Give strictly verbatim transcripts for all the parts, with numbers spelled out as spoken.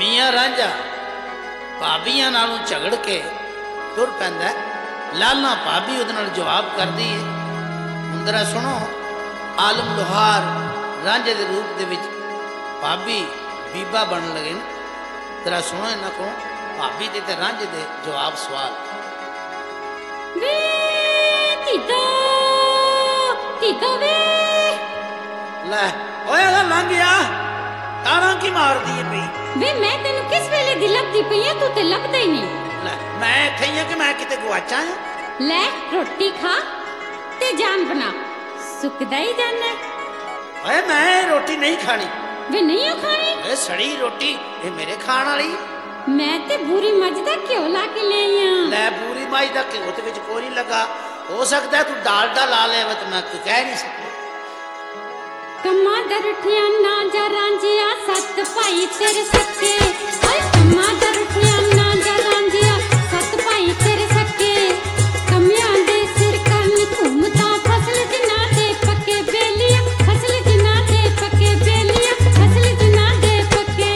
मियाँ रांझा भाबियां नालों झगड़ के तुर पैंदा। लाला भाभी उहदे नाल जवाब करदी है। हुण जरा सुनो, आलम लोहार रांझे दे रूप दे विच भाभी बीबा बन लगे न। जरा सुनो इन्हां को भाभी दे ते रांझे दे जवाब सवाल। वे तीता तीता वे लै ओए लंघ गया, तारा की मारदी है पई। वे मैं तेन किस वेले दी लभदी पई हां, तू ते लभदा ही नहीं। लै मैं इत्थे ही हां कि मैं किते गवाचा हां। ले रोटी खा ते जान बना, सुकदा ही जाना। ओए मैं रोटी नहीं खानी। वे नहीं हो खानी? ए सड़ी रोटी ये मेरे खाण वाली। मैं ते पूरी मझ दा घ्यो ला के ले आई हां। ले पूरी मझ दा घ्यो ते विच कोई नहीं लगा। हो सकता है तू डालडा ला ले, तो मैं कोई कह नहीं सकती। कम्मा दरठिया ना जा रांझिया सत भाई तेरे सके। ओए कम्मा दरठिया ना जा रांझिया सत भाई तेरे सके। कमियां दे सिर करन घूमता फसल जिना दे पके बेलिया, फसल जिना दे पके बेलिया, फसल जिना दे पके।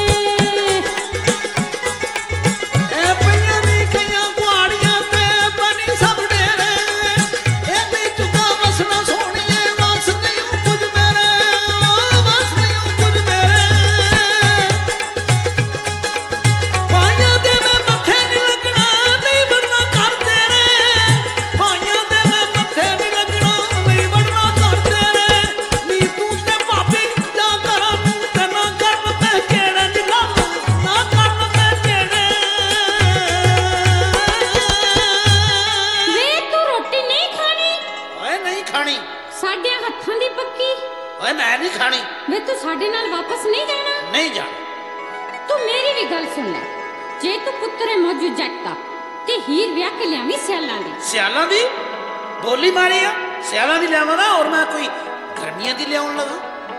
ए पईयां दी कईयां गुआड़ियां ते बनी सब डेरे। ए दी चुका वसना सोहणीए वस नहीं कुछ मेरे, वस नहीं कुछ मेरे। पाइयां दे मैं मत्थे नहीं लगना, नहीं बनना कर तेरे। पाइयां दे मैं मत्थे नहीं लगना, नहीं बनना कर तेरे। नी तू ते भाभी जा करा तू ते ना करन ते जेड़े नी लालू ना करन ते जेड़े। वे तू रोटी नहीं खानी? ओए नहीं खानी। साडे हत्थां दी पक्की। ओए मैं नहीं खानी। वे तू साडे नाल वापस नहीं जाना? नहीं जाना। तू मेरी भी गल सुन ले। जे तू पुत्तर है मौजू जट दा ते हीर ब्याह के लियावी सियालां दी। सियालां दी बोली मारी आ, सियालां दी लियावां ना, और मैं कोई गर्मियां दी लियाउण लगा।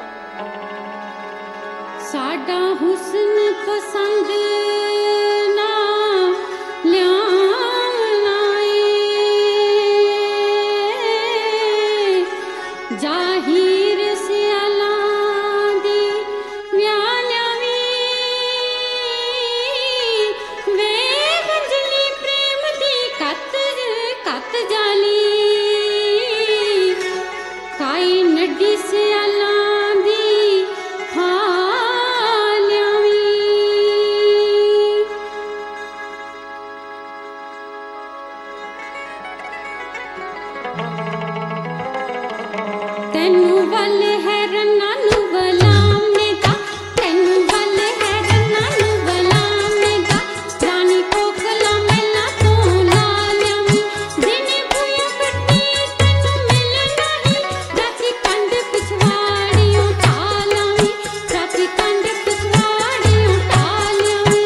साडा हुस्न पसंद ना लियावना ए। जाहिर सियालां दी ब्याह लियावी। वे गंजली प्रेम दी कत कत जाली। काई नड्डी सियालां दी खा लियावी। तैनू वल है रन्ना नू वलामे दा, तैनू वल है रन्ना नू वलामे दा। रानी कोकला मैला तो ला लियावी। दिने बुया कट्टी तैनू मिलना ही, राती कंध पिछवाड़ियों टा लियावी। राती कंध पिछवाड़ियों टा लियावी।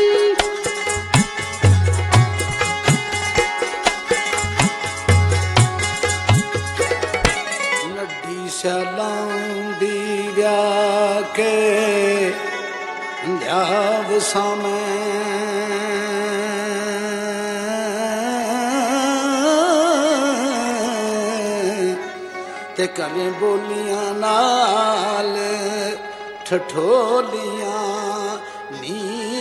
नड्डी सियालां दी ब्याह के लियाव सामें। ते करें बोलियां नाल ठठोलियां नी।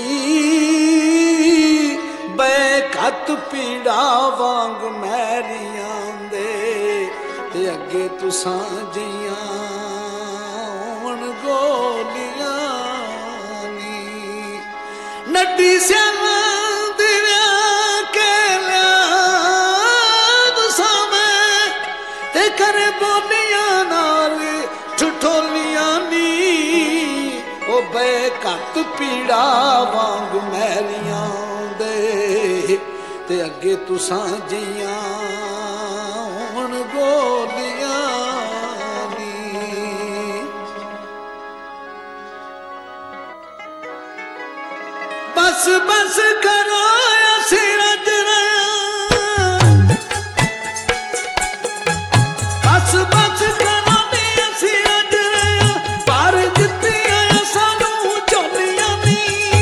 बैकत पीड़ा वांग मैरियां दे ते अगे तुसां जियां होण गोलियां नी। नड्डी सियालां दी ब्याह के लियाव सामें ते करे बोलियां नाल ठठोलियां नी। ओ बेकत पीड़ा वांग मैरियां दे ते अगे तुसां जियां होण गोलियां नी। बस बस करो सिर जरा, बस बस करो सिर जरा। पर दित्तियां सानू झोलियां नी।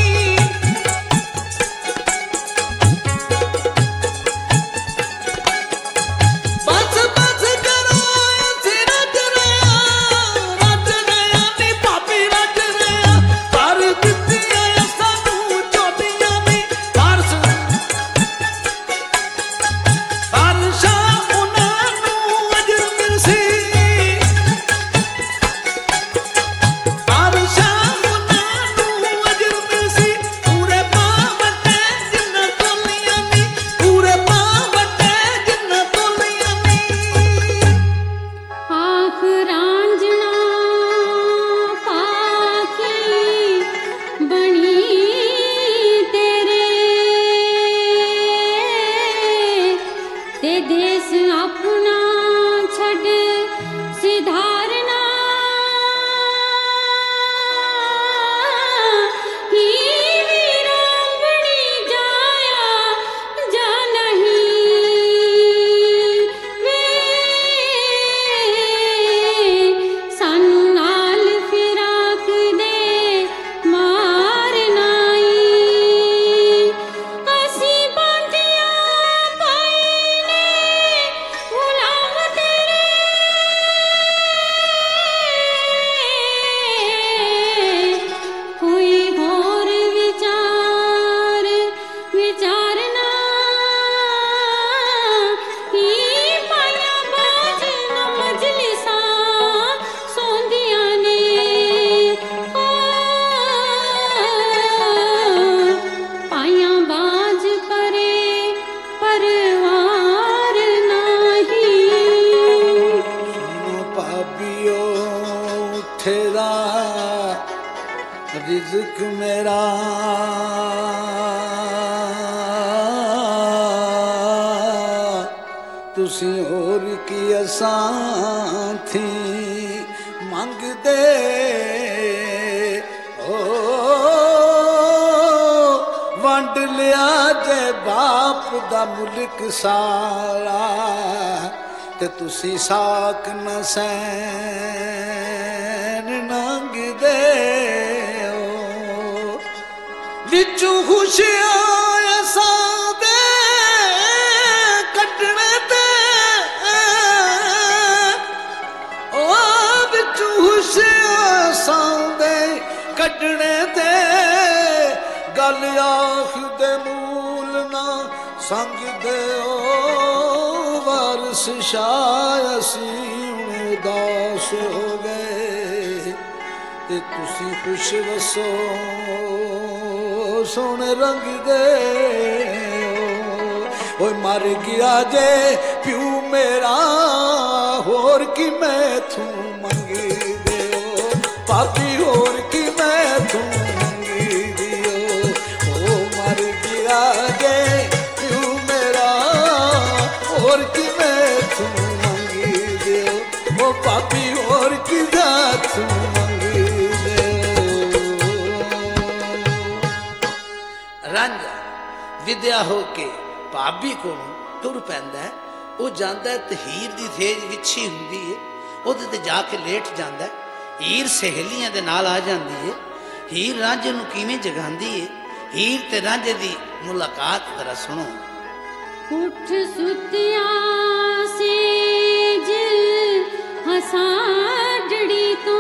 बस बस करो सिर जरा, रज रहा नी भाभी रज रहा। पर दित्तियां ਮਿੱਠੇ ਦਾ ਰਿਜ਼ਕ ਮੇਰਾ ਤੁਸੀਂ ਹੋਰ ਕੀ ਅਸਾਂ ਥੀ ਮੰਗਦੇ ਓ ਵੰਡ ਲਿਆ ਜੇ ਬਾਪ ਦਾ ਮੁਲਕ ਸਾਰਾ ਤੇ ਤੁਸੀਂ ਸਾਕ ਨ ਸੈਨ ਨੰਗਦੇ ਓ ਵਿੱਚੋਂ ਖੁਸ਼ੀਆਂ ਅਸਾਂ ਦੇ ਕੱਢਣੇ ਤੇ ਓ ਵਿੱਚੋਂ ਖੁਸ਼ੀਆਂ ਅਸਾਂ ਦੇ ਕੱਢਣੇ ਤੇ ਗੱਲ ਆਖ ਦੇ ਮੂਲ ਨਾ ਸੰਗਦੇ ਓ ਵਾਰਸ ਸ਼ਾਹ ਅਸੀਂ ਉਦਾਸ ਹੋ ਗਏ ਤੇ ਤੁਸੀਂ ਖੁਸ਼ ਵਸੋ ਸੋਹਣੇ ਰੰਗ ਦੇ ਓਏ ਮਰ ਗਿਆ ਜੇ ਪਿਓ ਮੇਰਾ ਹੋਰ ਕੀ ਮੈਥੋਂ ਮੰਗਦੇ ਓ ਪਾਪੀ ਹੋਰ ਕੀ ਮੈਥੋਂ ਮੰਗਦੀ ਓ ਓ ਮਰ ਗਿਆ ਜੇ ਪਿਓ ਮੇਰਾ ਹੋਰ ਕੀ ਮੈਥੋਂ ਮੰਗਦੇ ਓ ਓ ਪਾਪੀ ਹੋਰ ਕੀ ਮੈਥੋਂ ਰਾਂਝਾ ਵਿਦਿਆ ਹੋ ਕੇ ਭਾਬੀ ਕੋਲ ਟੁਰ ਪੈਂਦਾ ਹੈ। ਉਹ ਜਾਂਦਾ ਹੈ ਤੇ ਹੀਰ ਦੀ ਥੇਜ ਵਿਛੀ ਹੁੰਦੀ ਹੈ, ਉਹਦੇ ਤੇ ਜਾ ਕੇ ਲੇਟ ਜਾਂਦਾ ਹੈ। ਹੀਰ ਸਹੇਲੀਆਂ ਦੇ ਨਾਲ ਆ ਜਾਂਦੀ ਹੈ। ਹੀਰ ਰਾਂਝੇ ਨੂੰ ਕਿਵੇਂ ਜਗਾਉਂਦੀ ਹੈ, ਹੀਰ ਤੇ ਰਾਂਝੇ ਦੀ ਮੁਲਾਕਾਤ ਜ਼ਰਾ ਸੁਣੋ। ਉੱਠ ਸੁੱਤਿਆ ਸੇਜ ਹਸਾੜੜੀ ਤੋਂ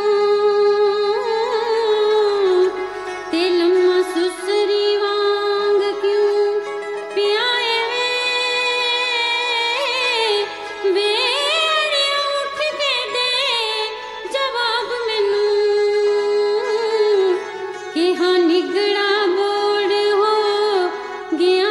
ਤੇ ਲੰਮਾ ਸੁਸਰੀ ਵਾਂਗ ਕਿਉਂ ਪਿਆਏ ਵੇ ਵੇੜੇ ਉੱਠ ਕੇ ਦੇ ਜਵਾਬ ਮੈਨੂੰ ਕਿਹਾ ਨਿਗੜਾ ਬੋੜ ਹੋ ਗਿਆ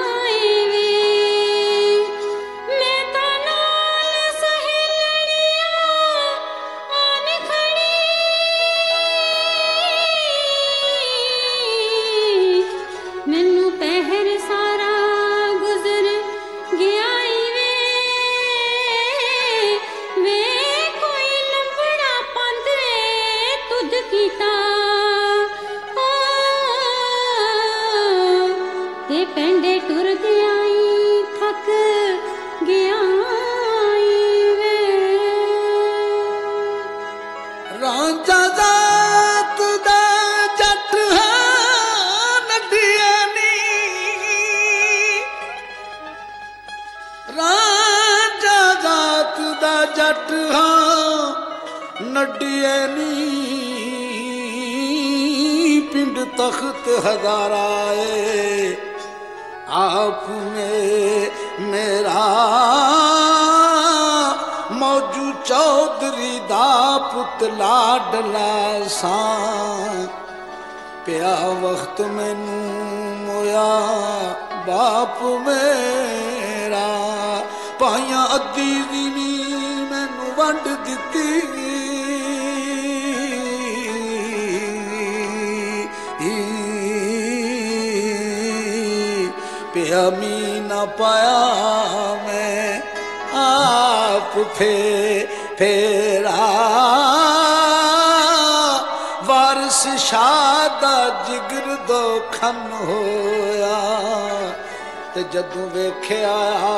ਪੈਂਡੇ ਟੁਰਦੇ ਆਈ ਥੱਕ ਗਿਆ ਵੇ ਰਾਂਝਾ ਜ਼ਾਤ ਦਾ ਜੱਟ ਹੈ ਨੱਡੀਏ ਨੀ ਰਾਂਝਾ ਜ਼ਾਤ ਦਾ ਜੱਟ ਹਾਂ ਨੱਡੀਏ ਨੀ ਪਿੰਡ ਤਖਤ ਹਜ਼ਾਰਾ ਏ आप में मेरा मौजू चौधरी दा पुतला डला सा पिया वक्त मैनू मोया बाप मेरा पाइया अद्धी दी मैनू वंड दिती अमी न पाया मैं आप फे फेरा वारिस शादा जिगर दो खन होया ते जदों वेख्या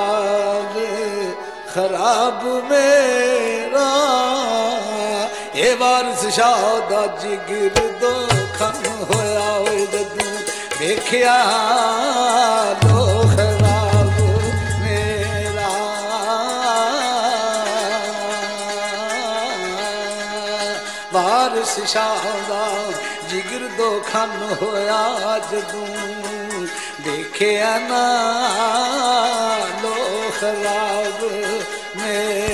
खराब मेरा ये वारिस शादा जिगर दो खन होया जदों वेख्या लो खराब मेरा वारिस शाह दा जिगर दो खन होया जदों देखिया ना लो खराब मेरा